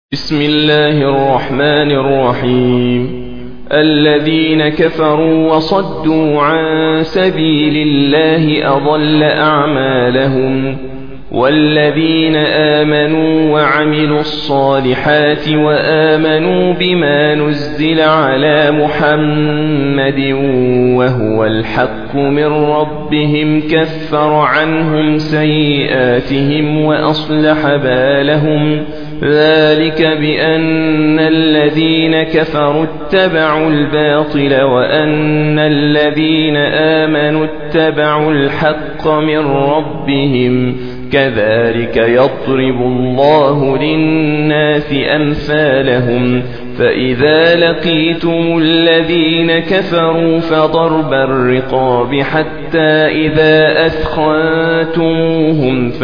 بسم الله الرحمن الرحيم. الذين كفروا وصدوا عن سبيل الله أضل أعمالهم، والذين آمنوا وعملوا الصالحات وآمنوا بما نزل على محمد وهو الحق من ربهم كفر عنهم سيئاتهم وأصلح بالهم. ذلك بأن الذين كفروا اتبعوا الباطل وأن الذين آمنوا اتبعوا الحق من ربهم. كذلك يضرب الله للناس أمثالهم. فإذا لقيتم الذين كفروا فضرب الرقاب حتى إذا أثخنتموهم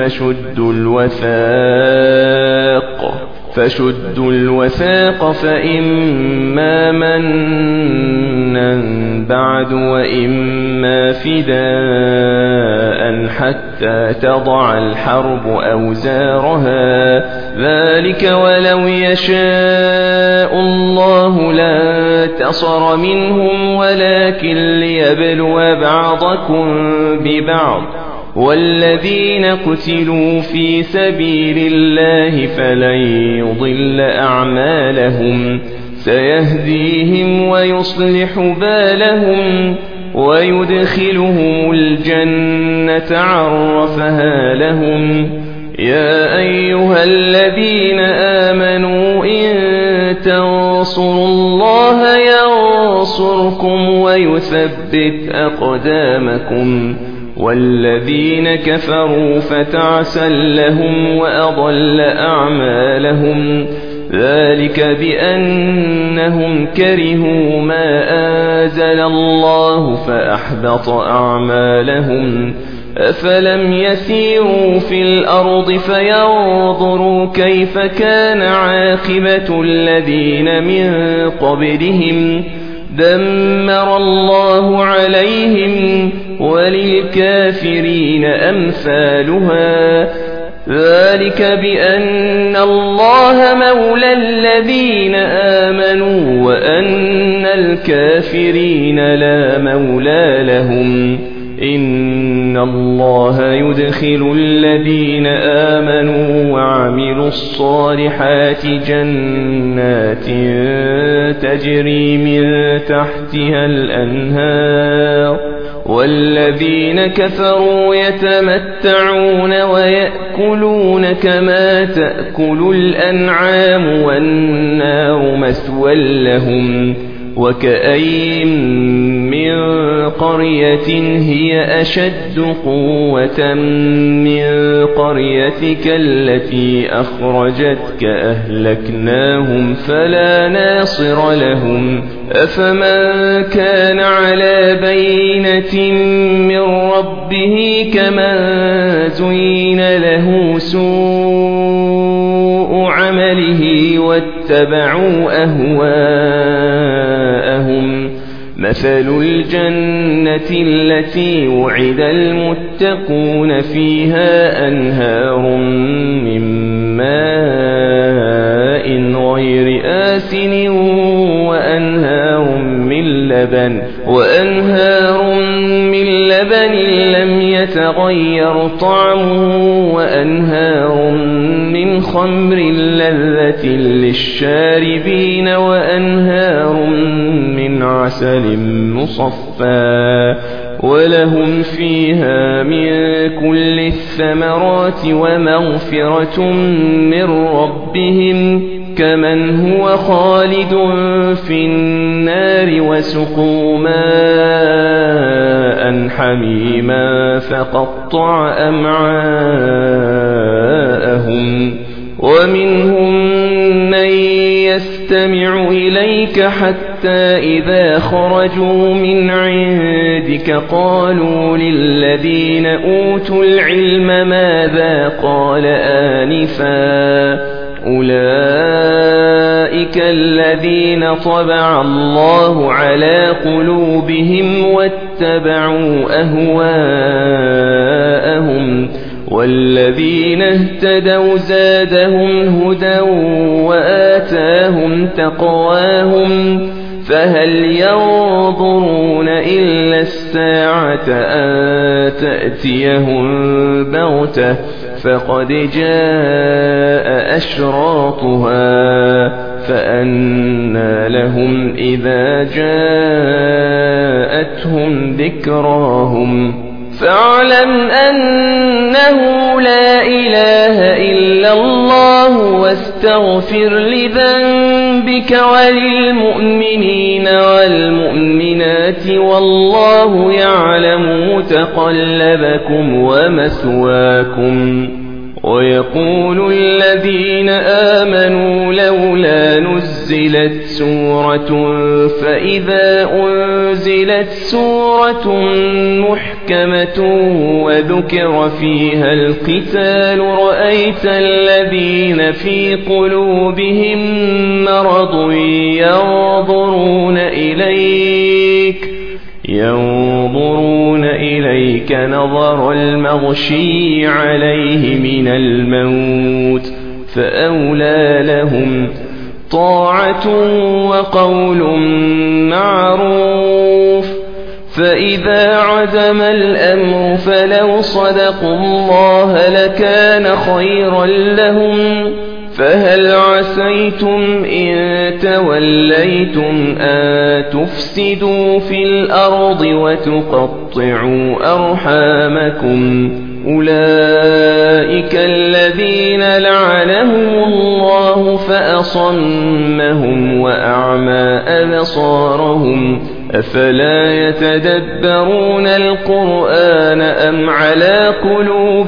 فشدوا الوثاق فإما منا بعد وإما فداء حتى تضع الحرب أوزارها. ذلك ولو يشاء الله لانتصر منهم ولكن ليبلو بعضكم ببعض. والذين قتلوا في سبيل الله فلن يضل أعمالهم. سيهديهم ويصلح بالهم ويدخلهم الجنة عرفها لهم. يا أيها الذين آمنوا إن تنصروا الله ينصركم ويثبت أقدامكم. والذين كفروا فتعسا لهم وأضل أعمالهم. ذلك بأنهم كرهوا ما أنزل الله فأحبط أعمالهم. أفلم يسيروا في الأرض فينظروا كيف كان عاقبة الذين من قبلهم. دمر الله عليهم وللكافرين أمثالها. ذلك بأن الله مولى الذين آمنوا وأن الكافرين لا مولى لهم. إن الله يدخل الذين آمنوا وعملوا الصالحات جنات تجري من تحتها الأنهار. والذين كفروا يتمتعون ويأكلون كما تأكل الأنعام والنار مثوى لهم. وكأين من قرية هي أشد قوة من قريتك التي أخرجتك أهلكناهم فلا ناصر لهم. أفمن كان على بينة من ربه كمن زين له سوء عمله واتبعوا أهواءهم. مثل الجنة التي وعد المتقون فيها أنهار من ماء غير آسن وأنهار من لبن لم يتغير طعمه وأنهار من خمر لذة للشاربين وأنهار من عسل مصفى ولهم فيها من كل الثمرات ومغفرة من ربهم كمن هو خالد في النار وسقوا ماء حميما فقطع أمعاءهم. ومنهم من يستمع إليك حتى إذا خرجوا من عندك قالوا للذين أوتوا العلم ماذا قال آنفا. أولئك الذين طبع الله على قلوبهم واتبعوا أهواءهم. والذين اهتدوا زادهم هدى تقواهم فهل ينظرون إلا الساعة أن تأتيهم بغتة فقد جاء أشراطها فأنى لهم إذا جاءتهم ذكراهم فاعلم أنه لا إله إلا الله واستغفر لذنبك وللمؤمنين والمؤمنات والله يعلم متقلبكم ومثواكم ويقول الذين آمنوا لولا نزلت سورة فإذا أنزلت سورة محكمة وذكر فيها القتال رأيت الذين في قلوبهم مرض ينظرون إليك نظر المغشي عليه من الموت فأولى لهم طاعة وقول معروف فإذا عزم الأمر فلو صدقوا الله لكان خيرا لهم فهل عسيتم إن توليتم أن تفسدوا في الأرض وتقطعوا أرحامكم أولئك الذين لعنهم الله فأصمهم وأعمى أبصارهم أفلا يتدبرون القرآن أم على قلوب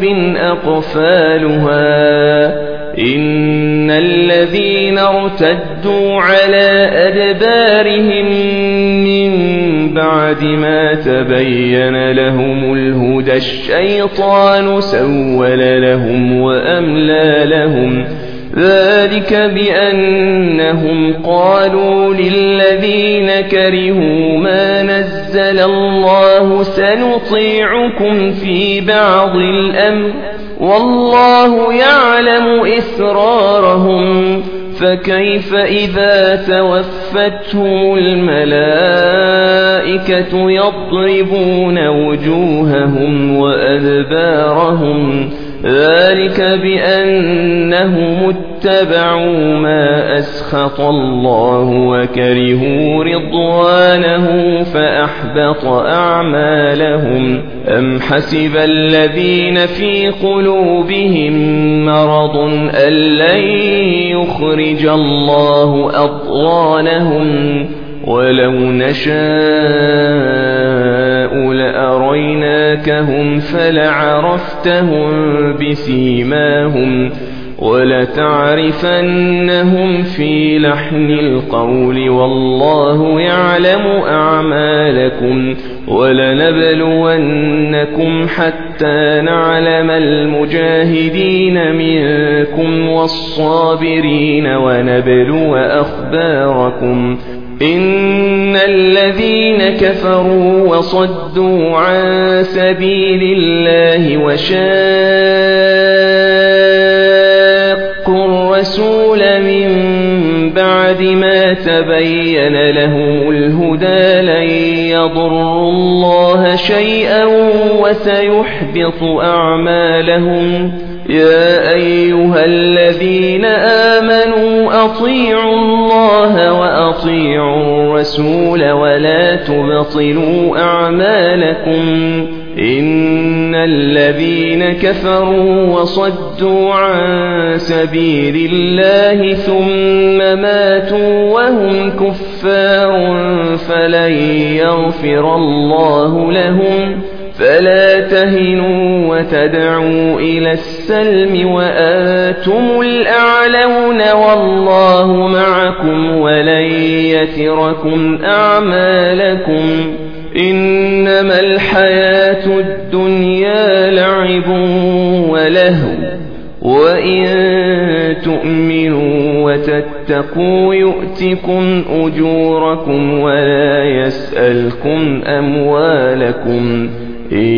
أقفالها إن الذين ارتدوا على أدبارهم من بعد ما تبين لهم الهدى الشيطان سول لهم وأملى لهم ذلك بأنهم قالوا للذين كرهوا ما نزل الله سنطيعكم في بعض الأمر والله يعلم إسرارهم فكيف إذا توفتهم الملائكة يضربون وجوههم وأدبارهم ذلك بأنهم اتبعوا ما أسخط الله وكرهوا رضوانه فأحبط أعمالهم أم حسب الذين في قلوبهم مرض أن لن يخرج الله أضغانهم ولو نشاء لأريناكهم فلعرفتهم بسيماهم ولتعرفنهم في لحن القول والله يعلم أعمالكم ولنبلونكم حتى نعلم المجاهدين منكم والصابرين ونبلو أخباركم إن الذين كفروا وصدوا عن سبيل الله وشاقوا الرسول من بعد ما تبين لهم الهدى لن يضروا الله شيئا وسيحبط أعمالهم يا أيها الذين آمنوا أطيعوا الله وأطيعوا الرسول ولا تبطلوا أعمالكم إن الذين كفروا وصدوا عن سبيل الله ثم ماتوا وهم كفار فلن يغفر الله لهم فلا تهنوا وتدعوا إلى السلم وأنتم الأعلون والله معكم ولن يتركم أعمالكم إنما الحياة الدنيا لعب ولهو وإن تؤمنوا وتتقوا يؤتكم أجوركم ولا يسألكم أموالكم إن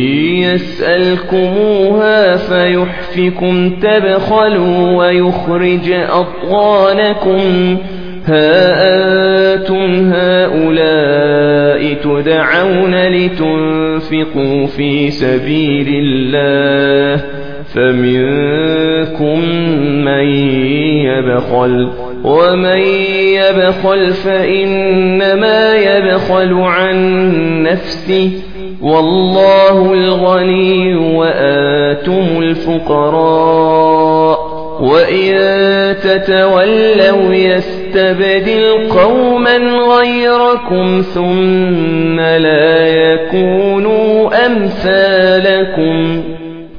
يسألكموها فيحفكم تبخلوا ويخرج أضغانكم ها أنتم هؤلاء تدعون لتنفقوا في سبيل الله فمنكم من يبخل ومن يبخل فإنما يبخل عن نفسه والله الغني وأنتم الفقراء وإن تتولوا يستبدل قوما غيركم ثم لا يكونوا أمثالكم